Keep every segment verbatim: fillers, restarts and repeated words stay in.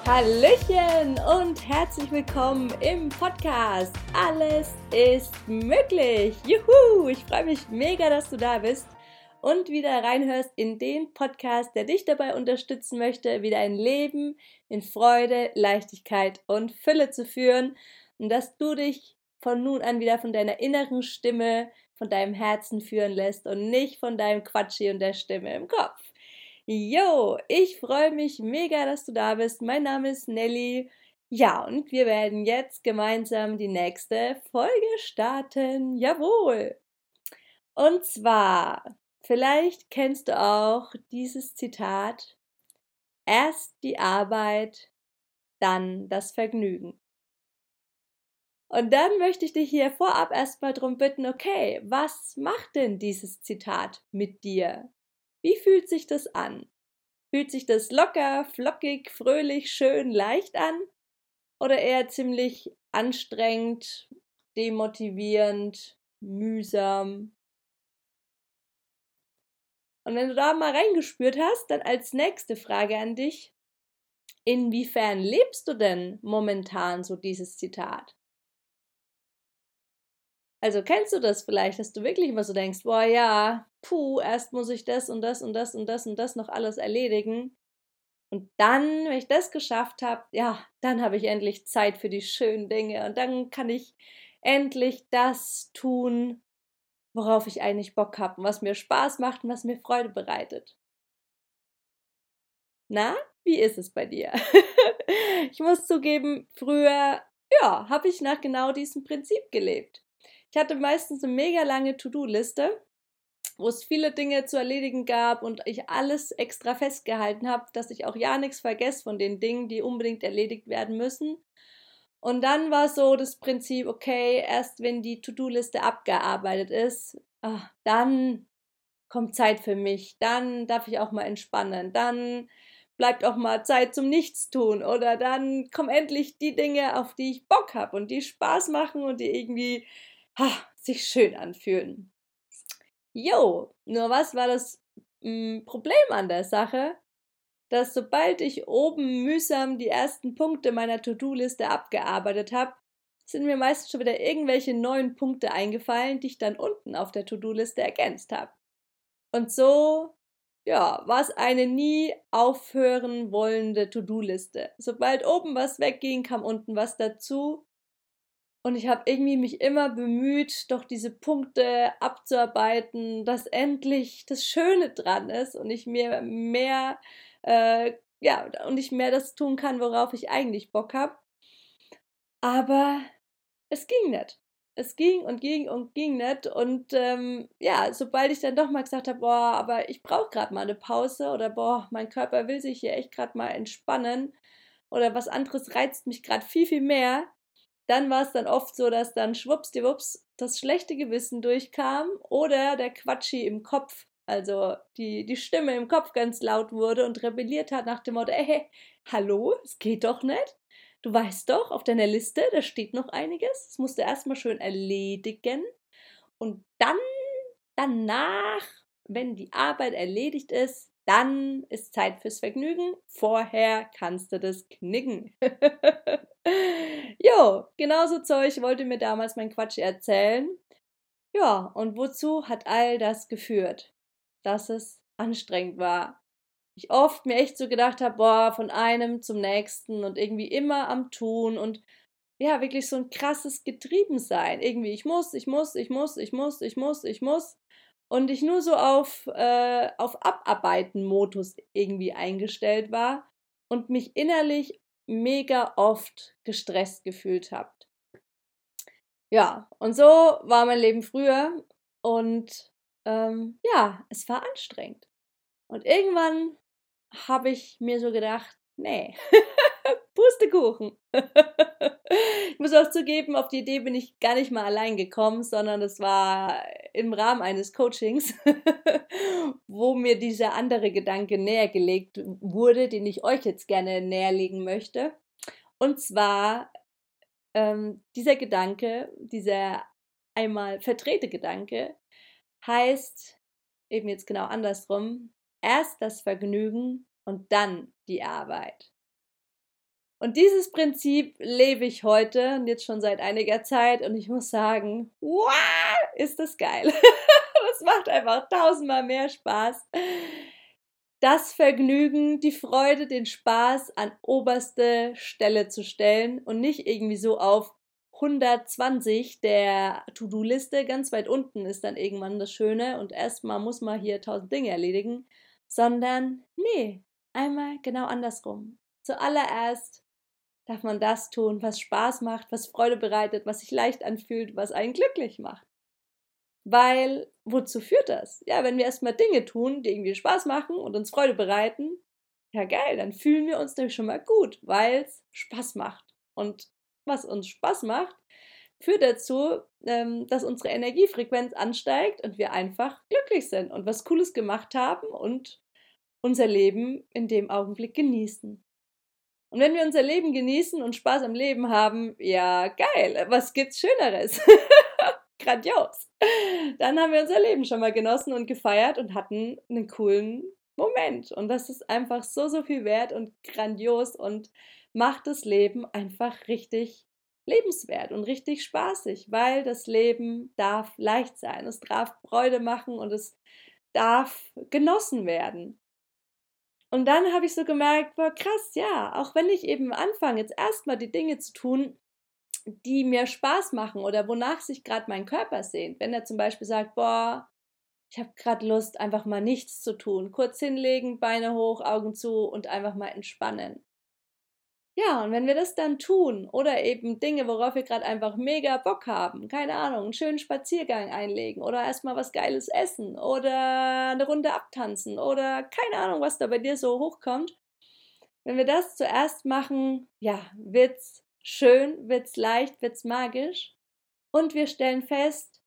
Hallöchen und herzlich willkommen im Podcast. Alles ist möglich. Juhu! Ich freue mich mega, dass du da bist und wieder reinhörst in den Podcast, der dich dabei unterstützen möchte, wieder ein Leben in Freude, Leichtigkeit und Fülle zu führen und dass du dich von nun an wieder von deiner inneren Stimme, von deinem Herzen führen lässt und nicht von deinem Quatschi und der Stimme im Kopf. Jo, ich freue mich mega, dass du da bist. Mein Name ist Nelly. Ja, und wir werden jetzt gemeinsam die nächste Folge starten. Jawohl. Und zwar, vielleicht kennst du auch dieses Zitat: Erst die Arbeit, dann das Vergnügen. Und dann möchte ich dich hier vorab erstmal darum bitten, okay, was macht denn dieses Zitat mit dir? Wie fühlt sich das an? Fühlt sich das locker, flockig, fröhlich, schön, leicht an? Oder eher ziemlich anstrengend, demotivierend, mühsam? Und wenn du da mal reingespürt hast, dann als nächste Frage an dich: Inwiefern lebst du denn momentan so dieses Zitat? Also kennst du das vielleicht, dass du wirklich immer so denkst, boah ja, puh, erst muss ich das und das und das und das und das noch alles erledigen. Und dann, wenn ich das geschafft habe, ja, dann habe ich endlich Zeit für die schönen Dinge und dann kann ich endlich das tun, worauf ich eigentlich Bock habe und was mir Spaß macht und was mir Freude bereitet. Na, wie ist es bei dir? Ich muss zugeben, früher, ja, habe ich nach genau diesem Prinzip gelebt. Ich hatte meistens eine mega lange To-Do-Liste, wo es viele Dinge zu erledigen gab und ich alles extra festgehalten habe, dass ich auch ja nichts vergesse von den Dingen, die unbedingt erledigt werden müssen. Und dann war so das Prinzip, okay, erst wenn die To-Do-Liste abgearbeitet ist, ach, dann kommt Zeit für mich, dann darf ich auch mal entspannen, dann bleibt auch mal Zeit zum Nichtstun oder dann kommen endlich die Dinge, auf die ich Bock habe und die Spaß machen und die irgendwie ha, sich schön anfühlen. Jo, nur was war das mm, Problem an der Sache? Dass sobald ich oben mühsam die ersten Punkte meiner To-Do-Liste abgearbeitet habe, sind mir meistens schon wieder irgendwelche neuen Punkte eingefallen, die ich dann unten auf der To-Do-Liste ergänzt habe. Und so, ja, war es eine nie aufhören wollende To-Do-Liste. Sobald oben was wegging, kam unten was dazu. Und ich habe irgendwie mich immer bemüht, doch diese Punkte abzuarbeiten, dass endlich das Schöne dran ist und ich mir mehr, äh, ja, und ich mehr das tun kann, worauf ich eigentlich Bock habe. Aber es ging nicht. Es ging und ging und ging nicht. Und ähm, ja, sobald ich dann doch mal gesagt habe, boah, aber ich brauche gerade mal eine Pause oder boah, mein Körper will sich hier echt gerade mal entspannen oder was anderes reizt mich gerade viel, viel mehr, dann war es dann oft so, dass dann schwuppsdiwupps das schlechte Gewissen durchkam oder der Quatschi im Kopf, also die, die Stimme im Kopf ganz laut wurde und rebelliert hat nach dem Motto, ey, hallo, es geht doch nicht. Du weißt doch, auf deiner Liste, da steht noch einiges. Das musst du erstmal schön erledigen. Und dann, danach, wenn die Arbeit erledigt ist, dann ist Zeit fürs Vergnügen. Vorher kannst du das knicken. Jo, genauso Zeug wollte mir damals mein Quatsch erzählen. Ja, und wozu hat all das geführt? Dass es anstrengend war. Ich oft mir echt so gedacht habe, boah, von einem zum nächsten und irgendwie immer am Tun und ja, wirklich so ein krasses Getriebensein. Irgendwie, ich muss, ich muss, ich muss, ich muss, ich muss, ich muss. Und ich nur so auf, äh, auf Abarbeiten-Modus irgendwie eingestellt war und mich innerlich mega oft gestresst gefühlt habe. Ja, und so war mein Leben früher und ähm, ja, es war anstrengend. Und irgendwann habe ich mir so gedacht, nee, Pustekuchen. Ich muss auch zugeben, auf die Idee bin ich gar nicht mal allein gekommen, sondern es war im Rahmen eines Coachings, wo mir dieser andere Gedanke nähergelegt wurde, den ich euch jetzt gerne näherlegen möchte. Und zwar ähm, dieser Gedanke, dieser einmal verdrehte Gedanke, heißt eben jetzt genau andersrum: erst das Vergnügen und dann die Arbeit. Und dieses Prinzip lebe ich heute und jetzt schon seit einiger Zeit und ich muss sagen, wow, ist das geil. Das macht einfach tausendmal mehr Spaß. Das Vergnügen, die Freude, den Spaß an oberste Stelle zu stellen und nicht irgendwie so auf hundertzwanzig der To-Do-Liste, ganz weit unten ist dann irgendwann das Schöne und erstmal muss man hier tausend Dinge erledigen, sondern nee, einmal genau andersrum. Zuallererst darf man das tun, was Spaß macht, was Freude bereitet, was sich leicht anfühlt, was einen glücklich macht. Weil, wozu führt das? Ja, wenn wir erstmal Dinge tun, die irgendwie Spaß machen und uns Freude bereiten, ja geil, dann fühlen wir uns nämlich schon mal gut, weil es Spaß macht. Und was uns Spaß macht, führt dazu, ähm, dass unsere Energiefrequenz ansteigt und wir einfach glücklich sind und was Cooles gemacht haben und unser Leben in dem Augenblick genießen. Und wenn wir unser Leben genießen und Spaß am Leben haben, ja geil, was gibt's Schöneres? Grandios. Dann haben wir unser Leben schon mal genossen und gefeiert und hatten einen coolen Moment. Und das ist einfach so, so viel wert und grandios und macht das Leben einfach richtig lebenswert und richtig spaßig, weil das Leben darf leicht sein, es darf Freude machen und es darf genossen werden. Und dann habe ich so gemerkt, boah, krass, ja, auch wenn ich eben anfange, jetzt erstmal die Dinge zu tun, die mir Spaß machen oder wonach sich gerade mein Körper sehnt. Wenn er zum Beispiel sagt, boah, ich habe gerade Lust, einfach mal nichts zu tun. Kurz hinlegen, Beine hoch, Augen zu und einfach mal entspannen. Ja, und wenn wir das dann tun oder eben Dinge, worauf wir gerade einfach mega Bock haben, keine Ahnung, einen schönen Spaziergang einlegen oder erstmal was Geiles essen oder eine Runde abtanzen oder keine Ahnung, was da bei dir so hochkommt. Wenn wir das zuerst machen, ja, wird's schön, wird's leicht, wird's magisch und wir stellen fest,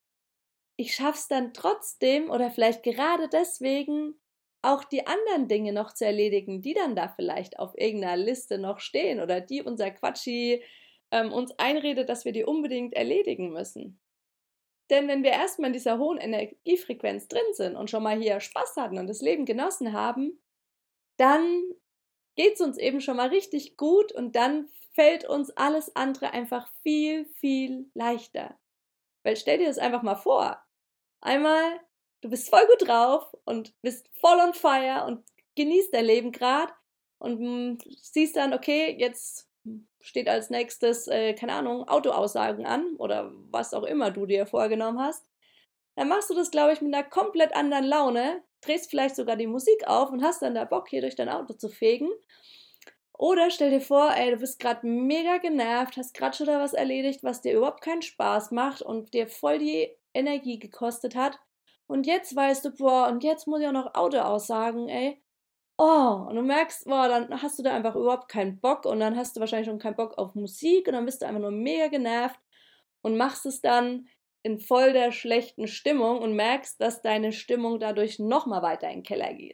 ich schaff's dann trotzdem oder vielleicht gerade deswegen auch die anderen Dinge noch zu erledigen, die dann da vielleicht auf irgendeiner Liste noch stehen oder die unser Quatschi ähm, uns einredet, dass wir die unbedingt erledigen müssen. Denn wenn wir erstmal in dieser hohen Energiefrequenz drin sind und schon mal hier Spaß hatten und das Leben genossen haben, dann geht es uns eben schon mal richtig gut und dann fällt uns alles andere einfach viel, viel leichter. Weil stell dir das einfach mal vor. Einmal, du bist voll gut drauf und bist voll on fire und genießt dein Leben gerade und mh, siehst dann, okay, jetzt steht als nächstes, äh, keine Ahnung, Autoaussagen an oder was auch immer du dir vorgenommen hast. Dann machst du das, glaube ich, mit einer komplett anderen Laune, drehst vielleicht sogar die Musik auf und hast dann da Bock, hier durch dein Auto zu fegen. Oder stell dir vor, ey, du bist gerade mega genervt, hast gerade schon da was erledigt, was dir überhaupt keinen Spaß macht und dir voll die Energie gekostet hat. Und jetzt weißt du, boah, und jetzt muss ich auch noch Auto aussagen, ey. Oh, und du merkst, boah, dann hast du da einfach überhaupt keinen Bock und dann hast du wahrscheinlich schon keinen Bock auf Musik und dann bist du einfach nur mega genervt und machst es dann in voll der schlechten Stimmung und merkst, dass deine Stimmung dadurch nochmal weiter in den Keller geht.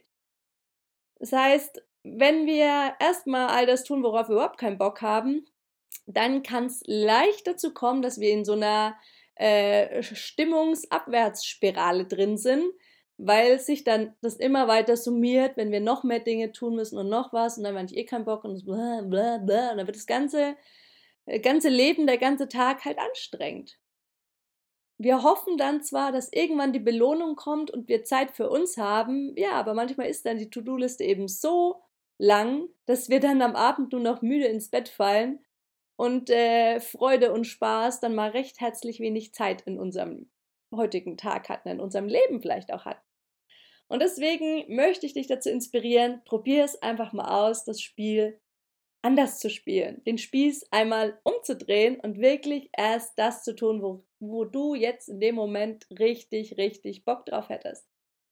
Das heißt, wenn wir erstmal all das tun, worauf wir überhaupt keinen Bock haben, dann kann es leicht dazu kommen, dass wir in so einer äh, Stimmungsabwärtsspirale drin sind, weil sich dann das immer weiter summiert, wenn wir noch mehr Dinge tun müssen und noch was und dann habe ich eh keinen Bock und bla bla bla und dann wird das ganze, äh, ganze Leben, der ganze Tag halt anstrengend. Wir hoffen dann zwar, dass irgendwann die Belohnung kommt und wir Zeit für uns haben, ja, aber manchmal ist dann die To-Do-Liste eben so lang, dass wir dann am Abend nur noch müde ins Bett fallen und äh, Freude und Spaß dann mal recht herzlich wenig Zeit in unserem heutigen Tag hatten, in unserem Leben vielleicht auch hatten. Und deswegen möchte ich dich dazu inspirieren, probier es einfach mal aus, das Spiel anders zu spielen, den Spieß einmal umzudrehen und wirklich erst das zu tun, wo, wo du jetzt in dem Moment richtig, richtig Bock drauf hättest.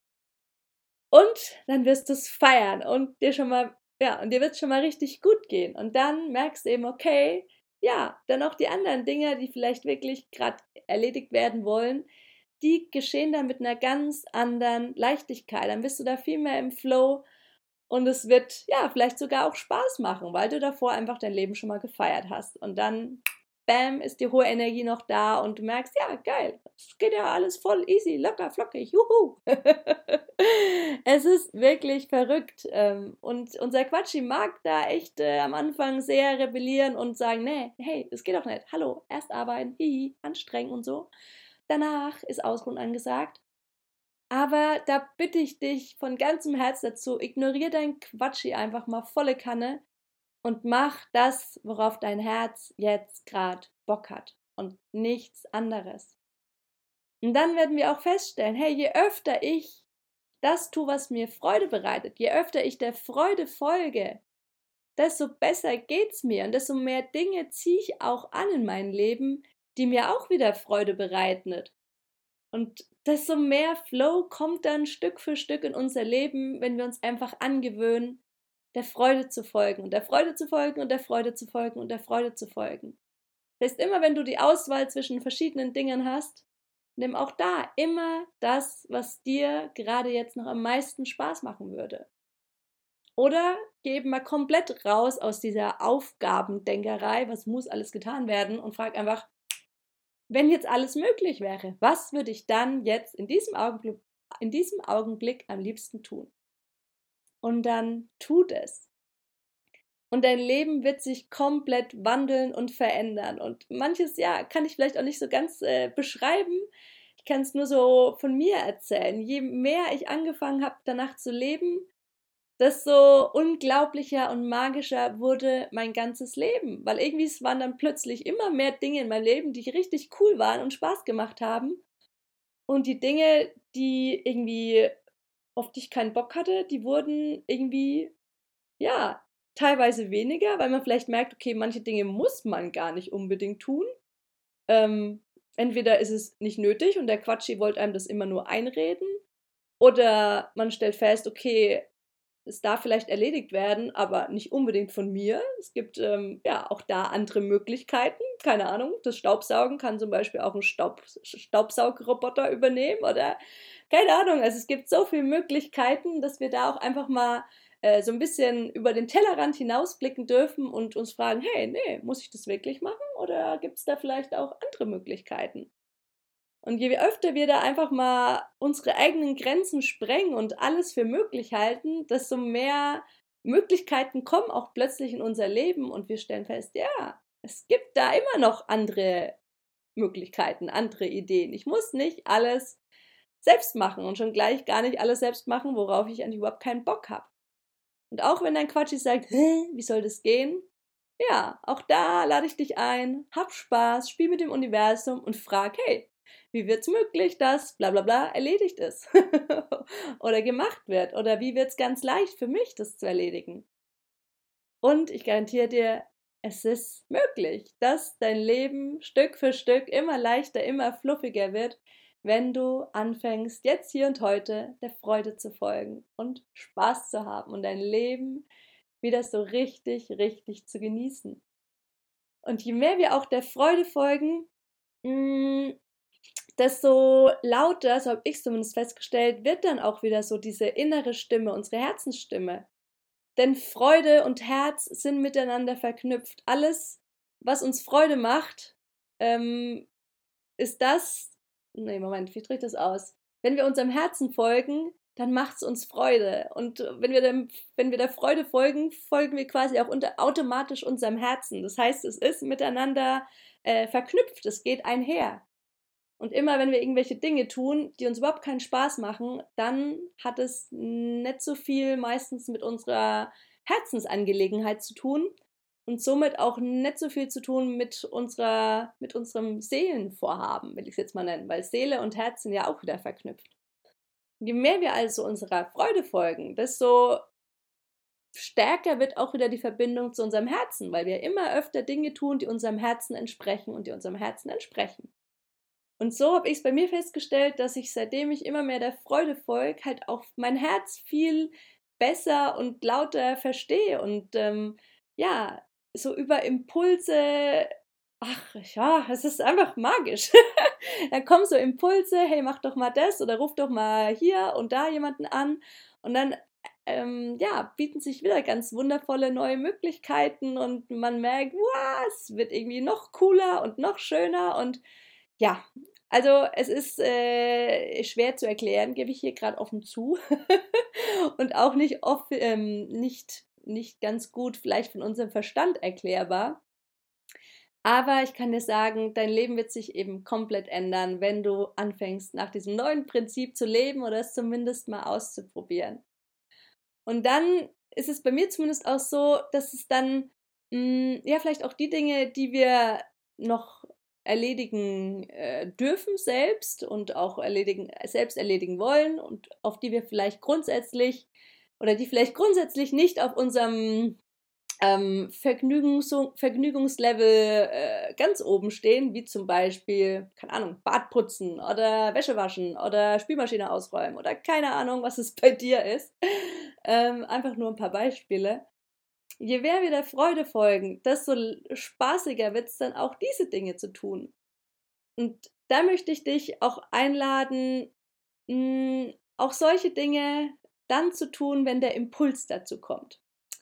Und dann wirst du es feiern und dir schon mal, ja, und dir wird es schon mal richtig gut gehen. Und dann merkst du eben, okay, ja, dann auch die anderen Dinge, die vielleicht wirklich gerade erledigt werden wollen, die geschehen dann mit einer ganz anderen Leichtigkeit. Dann bist du da viel mehr im Flow und es wird, ja, vielleicht sogar auch Spaß machen, weil du davor einfach dein Leben schon mal gefeiert hast. Und dann bam, ist die hohe Energie noch da und du merkst, ja, geil, es geht ja alles voll easy, locker, flockig, juhu. Es ist wirklich verrückt und unser Quatschi mag da echt äh, am Anfang sehr rebellieren und sagen, nee, hey, das geht doch nicht, hallo, erst arbeiten, hihi, anstrengend und so. Danach ist Ausruhen angesagt. Aber da bitte ich dich von ganzem Herz dazu, ignoriere dein Quatschi einfach mal volle Kanne und mach das, worauf dein Herz jetzt gerade Bock hat und nichts anderes. Und dann werden wir auch feststellen, hey, je öfter ich das tue, was mir Freude bereitet, je öfter ich der Freude folge, desto besser geht's mir und desto mehr Dinge ziehe ich auch an in mein Leben, die mir auch wieder Freude bereiten. Und desto mehr Flow kommt dann Stück für Stück in unser Leben, wenn wir uns einfach angewöhnen, der Freude zu folgen und der Freude zu folgen und der Freude zu folgen und der Freude zu folgen. Das heißt, immer wenn du die Auswahl zwischen verschiedenen Dingen hast, nimm auch da immer das, was dir gerade jetzt noch am meisten Spaß machen würde. Oder geh eben mal komplett raus aus dieser Aufgabendenkerei, was muss alles getan werden, und frag einfach, wenn jetzt alles möglich wäre, was würde ich dann jetzt in diesem Augenblick, in diesem Augenblick am liebsten tun? Und dann tut es. Und dein Leben wird sich komplett wandeln und verändern. Und manches, ja, kann ich vielleicht auch nicht so ganz äh, beschreiben. Ich kann es nur so von mir erzählen. Je mehr ich angefangen habe, danach zu leben, desto unglaublicher und magischer wurde mein ganzes Leben. Weil irgendwie es waren dann plötzlich immer mehr Dinge in meinem Leben, die richtig cool waren und Spaß gemacht haben. Und die Dinge, die irgendwie, auf die ich keinen Bock hatte, die wurden irgendwie, ja, teilweise weniger, weil man vielleicht merkt, okay, manche Dinge muss man gar nicht unbedingt tun. Ähm, entweder ist es nicht nötig und der Quatschi wollte einem das immer nur einreden, oder man stellt fest, okay, es darf vielleicht erledigt werden, aber nicht unbedingt von mir. Es gibt ähm, ja auch da andere Möglichkeiten. Keine Ahnung, das Staubsaugen kann zum Beispiel auch ein Staub, Staubsaugroboter übernehmen oder keine Ahnung. Also es gibt so viele Möglichkeiten, dass wir da auch einfach mal äh, so ein bisschen über den Tellerrand hinausblicken dürfen und uns fragen, hey, nee, muss ich das wirklich machen oder gibt es da vielleicht auch andere Möglichkeiten? Und je öfter wir da einfach mal unsere eigenen Grenzen sprengen und alles für möglich halten, desto mehr Möglichkeiten kommen auch plötzlich in unser Leben und wir stellen fest, ja, es gibt da immer noch andere Möglichkeiten, andere Ideen. Ich muss nicht alles selbst machen und schon gleich gar nicht alles selbst machen, worauf ich eigentlich überhaupt keinen Bock habe. Und auch wenn dein Quatschis sagt, hä, wie soll das gehen? Ja, auch da lade ich dich ein, hab Spaß, spiel mit dem Universum und frag, hey, wie wird es möglich, dass bla bla bla erledigt ist oder gemacht wird? Oder wie wird es ganz leicht für mich, das zu erledigen? Und ich garantiere dir, es ist möglich, dass dein Leben Stück für Stück immer leichter, immer fluffiger wird, wenn du anfängst, jetzt hier und heute der Freude zu folgen und Spaß zu haben und dein Leben wieder so richtig, richtig zu genießen. Und je mehr wir auch der Freude folgen, mh, desto lauter, so habe ich es zumindest festgestellt, wird dann auch wieder so diese innere Stimme, unsere Herzensstimme. Denn Freude und Herz sind miteinander verknüpft. Alles, was uns Freude macht, ähm, ist das, nee, Moment, wie drückt das aus? Wenn wir unserem Herzen folgen, dann macht es uns Freude. Und wenn wir, dem, wenn wir der Freude folgen, folgen wir quasi auch unter, automatisch unserem Herzen. Das heißt, es ist miteinander äh, verknüpft, es geht einher. Und immer, wenn wir irgendwelche Dinge tun, die uns überhaupt keinen Spaß machen, dann hat es nicht so viel meistens mit unserer Herzensangelegenheit zu tun und somit auch nicht so viel zu tun mit unserer, mit unserem Seelenvorhaben, will ich es jetzt mal nennen, weil Seele und Herz sind ja auch wieder verknüpft. Je mehr wir also unserer Freude folgen, desto stärker wird auch wieder die Verbindung zu unserem Herzen, weil wir immer öfter Dinge tun, die unserem Herzen entsprechen und die unserem Herzen entsprechen. Und so habe ich es bei mir festgestellt, dass ich, seitdem ich immer mehr der Freude folge, halt auch mein Herz viel besser und lauter verstehe und ähm, ja, so über Impulse, ach ja, es ist einfach magisch. Da kommen so Impulse, hey, mach doch mal das oder ruf doch mal hier und da jemanden an und dann ähm, ja, bieten sich wieder ganz wundervolle neue Möglichkeiten und man merkt, wow, es wird irgendwie noch cooler und noch schöner und ja, also es ist äh, schwer zu erklären, gebe ich hier gerade offen zu und auch nicht, off ähm, nicht, nicht ganz gut vielleicht von unserem Verstand erklärbar. Aber ich kann dir sagen, dein Leben wird sich eben komplett ändern, wenn du anfängst, nach diesem neuen Prinzip zu leben oder es zumindest mal auszuprobieren. Und dann ist es bei mir zumindest auch so, dass es dann, mh, ja, vielleicht auch die Dinge, die wir noch erledigen äh, dürfen selbst und auch erledigen, selbst erledigen wollen und auf die wir vielleicht grundsätzlich oder die vielleicht grundsätzlich nicht auf unserem ähm, Vergnügungs Vergnügungslevel äh, ganz oben stehen, wie zum Beispiel, keine Ahnung, Bad putzen oder Wäsche waschen oder Spülmaschine ausräumen oder keine Ahnung, was es bei dir ist. Ähm, einfach nur ein paar Beispiele. Je mehr wir der Freude folgen, desto spaßiger wird es dann auch, diese Dinge zu tun. Und da möchte ich dich auch einladen, mh, auch solche Dinge dann zu tun, wenn der Impuls dazu kommt.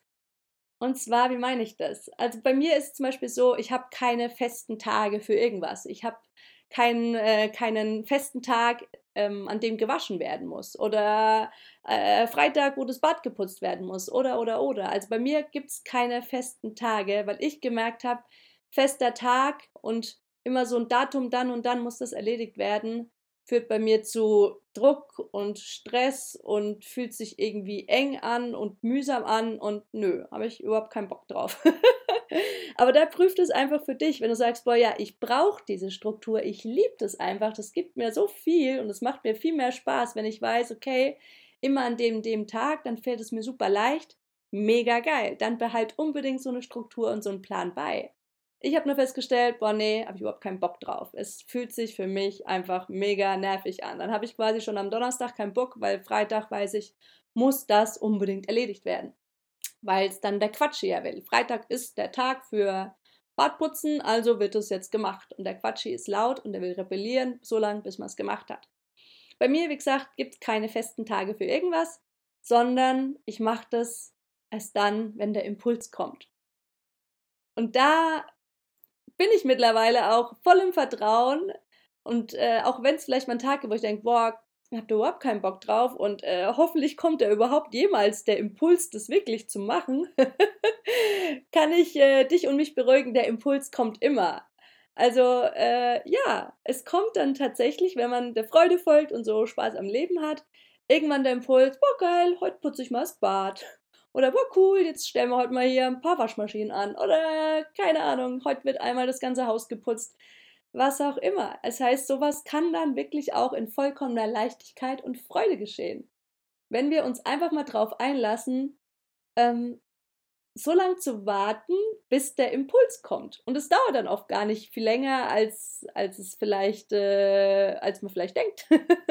Und zwar, wie meine ich das? Also bei mir ist es zum Beispiel so, ich habe keine festen Tage für irgendwas. Ich habe keinen, äh, keinen festen Tag, ähm, an dem gewaschen werden muss. Oder äh, Freitag, wo das Bad geputzt werden muss. Oder, oder, oder. Also bei mir gibt es keine festen Tage, weil ich gemerkt habe, fester Tag und immer so ein Datum, dann und dann muss das erledigt werden, führt bei mir zu Druck und Stress und fühlt sich irgendwie eng an und mühsam an und nö, habe ich überhaupt keinen Bock drauf. Aber da prüft es einfach für dich, wenn du sagst, boah, ja, ich brauche diese Struktur, ich liebe das einfach, das gibt mir so viel und es macht mir viel mehr Spaß, wenn ich weiß, okay, immer an dem, dem Tag, dann fällt es mir super leicht, mega geil, dann behalt unbedingt so eine Struktur und so einen Plan bei. Ich habe nur festgestellt, boah, nee, habe ich überhaupt keinen Bock drauf. Es fühlt sich für mich einfach mega nervig an. Dann habe ich quasi schon am Donnerstag keinen Bock, weil Freitag weiß ich, muss das unbedingt erledigt werden. Weil es dann der Quatschi ja will. Freitag ist der Tag für Badputzen, also wird es jetzt gemacht. Und der Quatschi ist laut und er will rebellieren, so lange, bis man es gemacht hat. Bei mir, wie gesagt, gibt es keine festen Tage für irgendwas, sondern ich mache das erst dann, wenn der Impuls kommt. Und da bin ich mittlerweile auch voll im Vertrauen. Und äh, auch wenn es vielleicht mal ein Tag gibt, wo ich denke, boah, ich habe da überhaupt keinen Bock drauf und äh, hoffentlich kommt da überhaupt jemals der Impuls, das wirklich zu machen, kann ich äh, dich und mich beruhigen, der Impuls kommt immer. Also äh, ja, es kommt dann tatsächlich, wenn man der Freude folgt und so Spaß am Leben hat, irgendwann der Impuls, boah geil, heute putze ich mal das Bad. Oder, boah, cool, jetzt stellen wir heute mal hier ein paar Waschmaschinen an. Oder, keine Ahnung, heute wird einmal das ganze Haus geputzt. Was auch immer. Es heißt, sowas kann dann wirklich auch in vollkommener Leichtigkeit und Freude geschehen. Wenn wir uns einfach mal drauf einlassen, ähm, so lange zu warten, bis der Impuls kommt. Und es dauert dann oft gar nicht viel länger, als, als es vielleicht, äh, als man vielleicht denkt.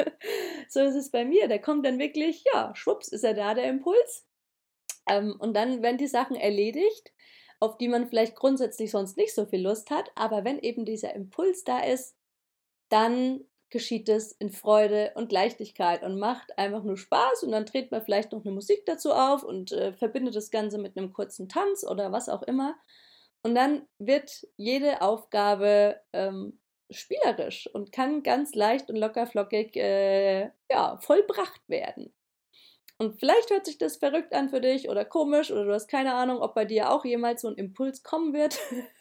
So ist es bei mir. Der kommt dann wirklich, ja, schwupps, ist er da, der Impuls. Ähm, und dann werden die Sachen erledigt, auf die man vielleicht grundsätzlich sonst nicht so viel Lust hat. Aber wenn eben dieser Impuls da ist, dann geschieht es in Freude und Leichtigkeit und macht einfach nur Spaß. Und dann dreht man vielleicht noch eine Musik dazu auf und äh, verbindet das Ganze mit einem kurzen Tanz oder was auch immer. Und dann wird jede Aufgabe ähm, spielerisch und kann ganz leicht und locker flockig äh, ja, vollbracht werden. Und vielleicht hört sich das verrückt an für dich oder komisch oder du hast keine Ahnung, ob bei dir auch jemals so ein Impuls kommen wird.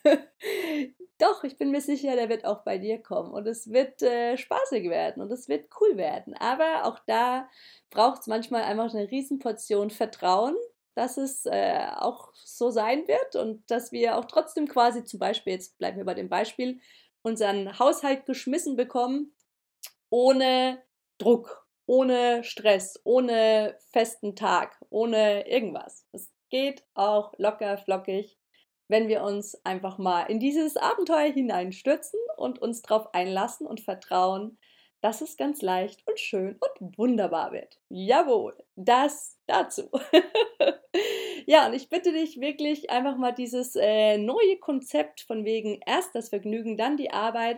Doch, ich bin mir sicher, der wird auch bei dir kommen und es wird äh, spaßig werden und es wird cool werden. Aber auch da braucht es manchmal einfach eine Riesenportion Vertrauen, dass es äh, auch so sein wird und dass wir auch trotzdem quasi zum Beispiel, jetzt bleiben wir bei dem Beispiel, unseren Haushalt geschmissen bekommen, ohne Druck, ohne Stress, ohne festen Tag, ohne irgendwas. Es geht auch locker flockig, wenn wir uns einfach mal in dieses Abenteuer hineinstürzen und uns darauf einlassen und vertrauen, dass es ganz leicht und schön und wunderbar wird. Jawohl, das dazu. Ja, und ich bitte dich wirklich einfach mal dieses äh, neue Konzept von wegen erst das Vergnügen, dann die Arbeit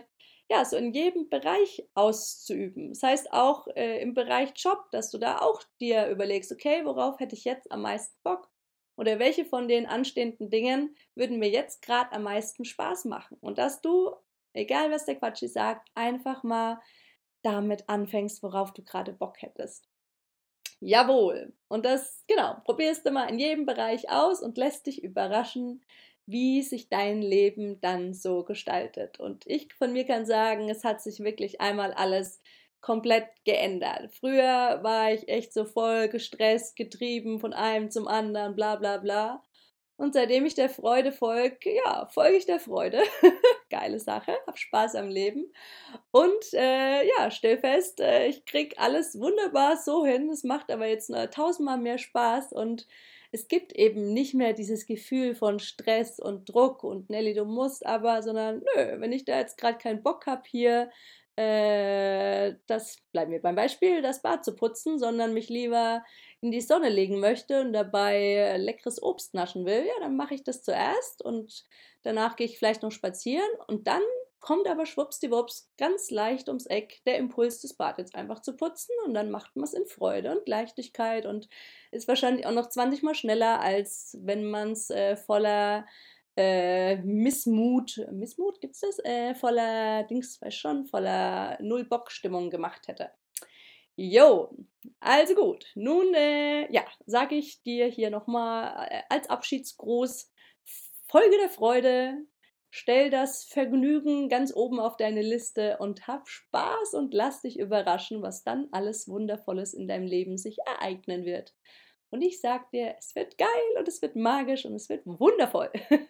ja, so in jedem Bereich auszuüben. Das heißt auch äh, im Bereich Job, dass du da auch dir überlegst, okay, worauf hätte ich jetzt am meisten Bock? Oder welche von den anstehenden Dingen würden mir jetzt gerade am meisten Spaß machen? Und dass du, egal was der Quatschi sagt, einfach mal damit anfängst, worauf du gerade Bock hättest. Jawohl. Und das, genau, probierst du mal in jedem Bereich aus und lässt dich überraschen, wie sich dein Leben dann so gestaltet. Und ich von mir kann sagen, es hat sich wirklich einmal alles komplett geändert. Früher war ich echt so voll gestresst, getrieben von einem zum anderen, bla bla bla. Und seitdem ich der Freude folge, ja, folge ich der Freude. Geile Sache, hab Spaß am Leben. Und äh, ja, stell fest, äh, ich krieg alles wunderbar so hin. Es macht aber jetzt nur tausendmal mehr Spaß und es gibt eben nicht mehr dieses Gefühl von Stress und Druck und Nelly, du musst aber, sondern nö, wenn ich da jetzt gerade keinen Bock habe hier, äh, das bleiben wir beim Beispiel, das Bad zu putzen, sondern mich lieber in die Sonne legen möchte und dabei äh, leckeres Obst naschen will, ja, dann mache ich das zuerst und danach gehe ich vielleicht noch spazieren und dann kommt aber schwuppsdiwupps ganz leicht ums Eck der Impuls, das Bad jetzt einfach zu putzen und dann macht man es in Freude und Leichtigkeit und ist wahrscheinlich auch noch zwanzig Mal schneller, als wenn man es äh, voller äh, Missmut, Missmut gibt's das? Äh, voller Dings, weiß schon, voller Null-Bock-Stimmung gemacht hätte. Jo, also gut. Nun, äh, ja, sage ich dir hier nochmal äh, als Abschiedsgruß, Folge der Freude, stell das Vergnügen ganz oben auf deine Liste und hab Spaß und lass dich überraschen, was dann alles Wundervolles in deinem Leben sich ereignen wird. Und ich sag dir, es wird geil und es wird magisch und es wird wundervoll.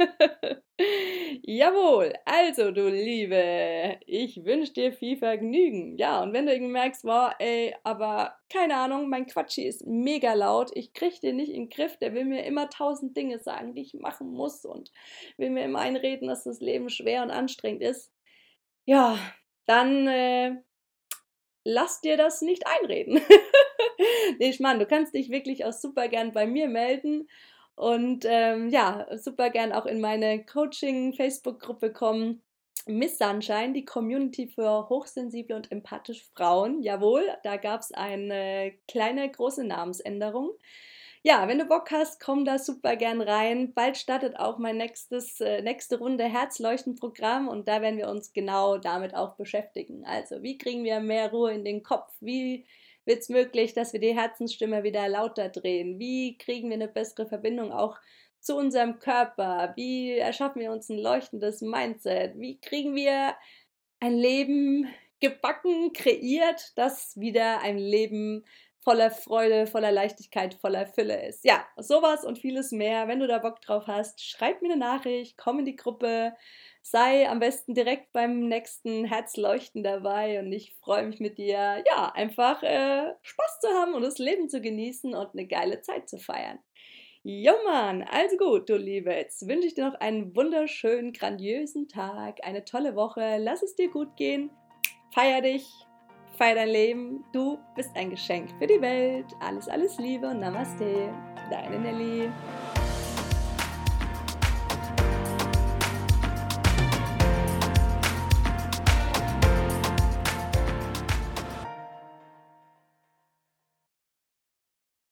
Jawohl, also du Liebe, ich wünsche dir viel Vergnügen. Ja, und wenn du irgendwie merkst, wow, ey, aber keine Ahnung, mein Quatschi ist mega laut, ich kriege den nicht in den Griff, der will mir immer tausend Dinge sagen, die ich machen muss und will mir immer einreden, dass das Leben schwer und anstrengend ist. Ja, dann äh, lass dir das nicht einreden. Nee, ich meine, du kannst dich wirklich auch super gern bei mir melden und ähm, ja, super gern auch in meine Coaching-Facebook-Gruppe kommen. Miss Sunshine, die Community für hochsensible und empathische Frauen. Jawohl, da gab es eine kleine, große Namensänderung. Ja, wenn du Bock hast, komm da super gern rein. Bald startet auch mein nächstes, äh, nächste Runde Herzleuchten-Programm und da werden wir uns genau damit auch beschäftigen. Also, wie kriegen wir mehr Ruhe in den Kopf? Wie wird es möglich, dass wir die Herzensstimme wieder lauter drehen? Wie kriegen wir eine bessere Verbindung auch zu unserem Körper? Wie erschaffen wir uns ein leuchtendes Mindset? Wie kriegen wir ein Leben gebacken, kreiert, das wieder ein Leben voller Freude, voller Leichtigkeit, voller Fülle ist? Ja, sowas und vieles mehr. Wenn du da Bock drauf hast, schreib mir eine Nachricht, komm in die Gruppe, sei am besten direkt beim nächsten Herzleuchten dabei und ich freue mich mit dir, ja, einfach äh, Spaß zu haben und das Leben zu genießen und eine geile Zeit zu feiern. Jo Mann, also gut, du Liebe, jetzt wünsche ich dir noch einen wunderschönen, grandiösen Tag, eine tolle Woche, lass es dir gut gehen, feier dich, feier dein Leben, du bist ein Geschenk für die Welt, alles, alles Liebe und Namaste, deine Nelly.